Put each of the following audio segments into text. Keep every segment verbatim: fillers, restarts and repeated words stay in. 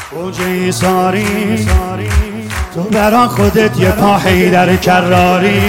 اوج ساری تو برا خودت یه پا حیدر کراری.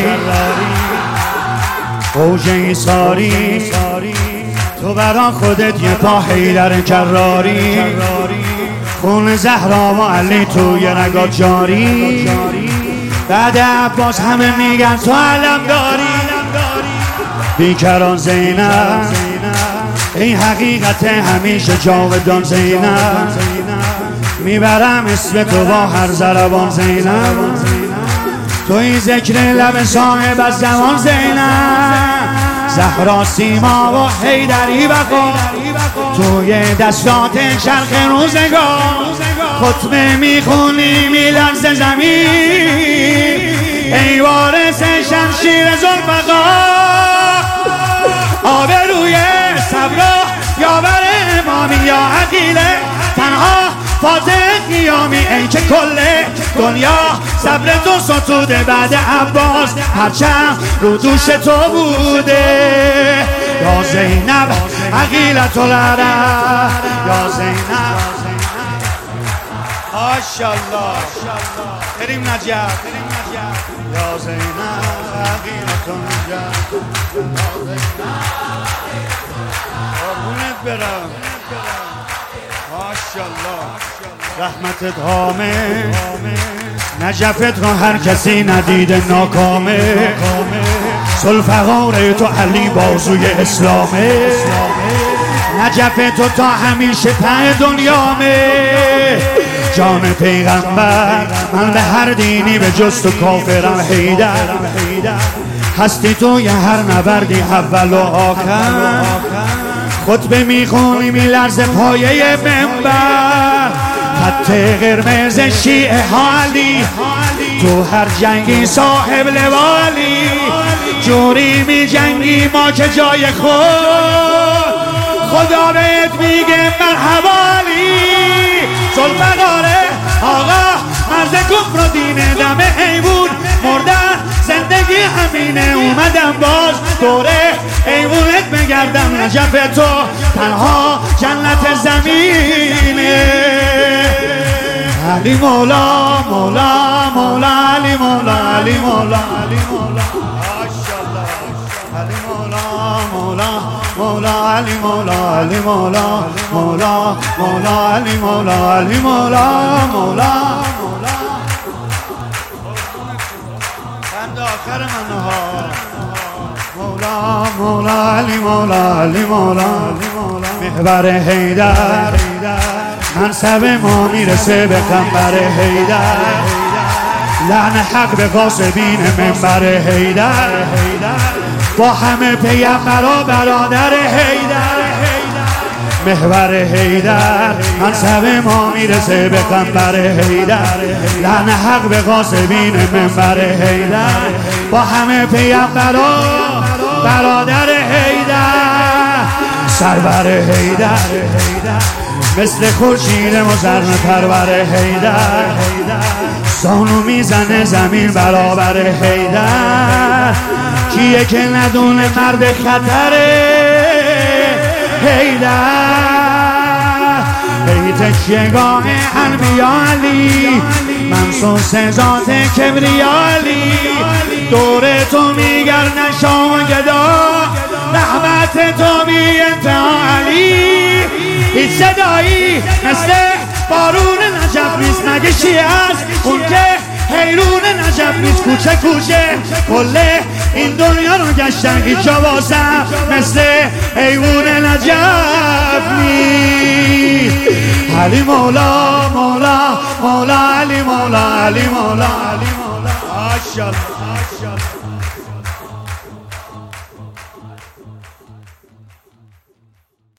اوج ساری تو برا خودت یه پا حیدر کراری. خون زهرا و علی توی رگات جاری. بعد عباس همه میگن تو علم داری. بیکران زینب این حقیقت همیشه جاودان زینب. میبرم اسم تو با هر ضربان زینب. توی ذکر لب صاحب از زمان زینب. زهرا سیما و حیدری بقا توی دستات شرق روزگار. خطبه میخونی میلرز زمین ای وارث شمشیر ذوالفقار. آبروی صبرا یاور امامی یا عقیله تنها فاتح قیامی ای که کل دنیا صبر تو ستوده. بعد عباس هرچند رو دوش تو بوده. یا زینب عقیلت العرب یا زینب. ماشاءالله کریم نجف یا زینب عقیلت النجف. قربونت برم ماشاءالله. رحمتت عامه نجفت رو هر کسی ندیده ناکامه. ذوالفقار تو علی بازوی اسلامه. نجف تو تا همیشه ته دنیامه. جان پیغمبر من به هر دینی به جز تو کافرم حیدر. هستی تو یه هر نبردی اول و آخر. خطبه میخونی میلرز پایه منبر. خط قرمز شیعه حالی تو هر جنگی صاحب لوالی. جوری می جنگی ما که جای خود خدا بهت میگه مرحبالی. ذوالفقار آقا مرز کفر و دین دم حیوون مردن زندگی همینه. اومدم باز دوره حیوونت بگردم. نجف تو تنها جنت زمینه. علی مولا مولا مولا علی مولا علی مولا علی مولا ماشاءالله. علی مولا مولا مولا علی مولا علی مولا مولا مولا علی مولا علی مولا مولا مولا. بند آخر من ها مولا مولا علی مولا علی مولا محور حیدر. منصب ما میرسه به قنبر حیدر. لعن حق به غاصبین منبر حیدر. با همه پیغمبرا برادر حیدر. محور حیدر منصب ما میرسه به قنبر حیدر. لعن حق به غاصبین منبر حیدر. با همه پیغمبرا برادر حیدر. سرور حیدر مثل خورشید مزرن پرور حیدر. زانو میزنه زمین برابر حیدر. کیه که ندونه مرد خطره حیدر. ای تکیهگاه انبیالی منصوص ذات کبریالی. دور تو میگردن شام و گدا. رحمت تو بی انتها علی. هیچ صدایی مثل بارون نجف نیست. مگه چیه است اون که حیرون نجف نیست. کوچه کوچه کل این دنیا رو گشتن. هیچ جا واسم مثل حیرون نجف نیست. علی مولا مولا مولا علی مولا علی مولا علی مولا ماشاءالله.